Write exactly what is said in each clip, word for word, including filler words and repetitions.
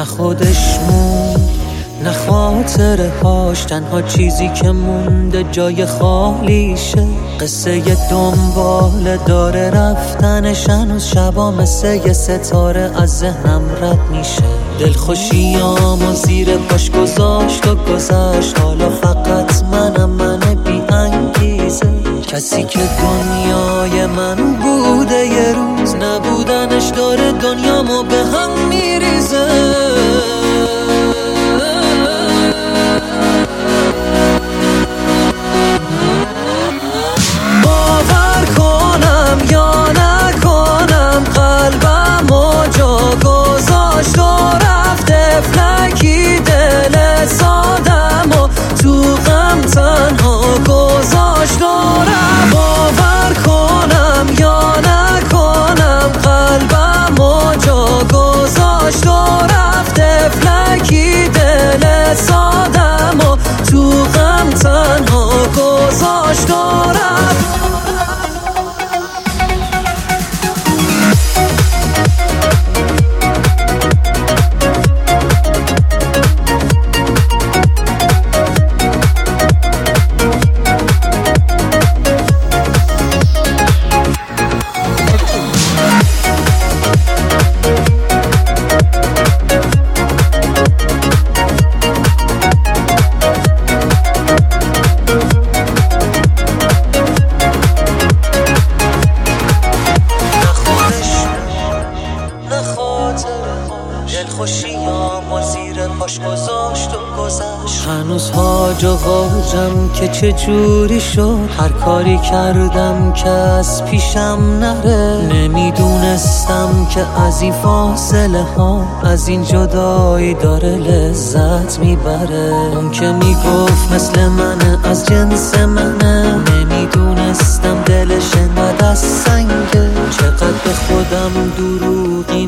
نه خودش موند نه خاطره هاش، تنها چیزی که مونده جای خالیشه. قصه دنباله داره رفتنش، هنوز شبا مثل یه ستاره از ذهنم رد میشه. دلخوشیامو زیر پاش گذاشت و گذشت، حالا فقط منم من بی انگیزه. کسی که دنیای من بوده یه روز، نبودنش داره دنیامو به هم میریزه. باور کنم یا نکنم، قلبمو جا گذاشت و رفت فلکی دل سادمو تو غم تنها گذاشت و رفت. باور کنم یا نکنم، قلبمو جا گذاشت و رفت فلکی دل سادمو تو غم تنها گذاشت و رفت. دلخوشیامو زیر پاش گذاشت و گذشت. هنوز هاج و واجم که چه جوری شد، هر کاری کردم که از پیشم نره. نمیدونستم که از این فاصله ها، از این جدایی داره لذت میبره. اون که میگفت مثل منه، از جنس منه، نمیدونستم دلش انقدر از سنگه. چقدر به خودم دروغی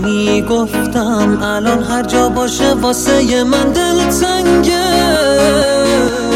میگفتم، الان هر جا باشه واسه من دل تنگه.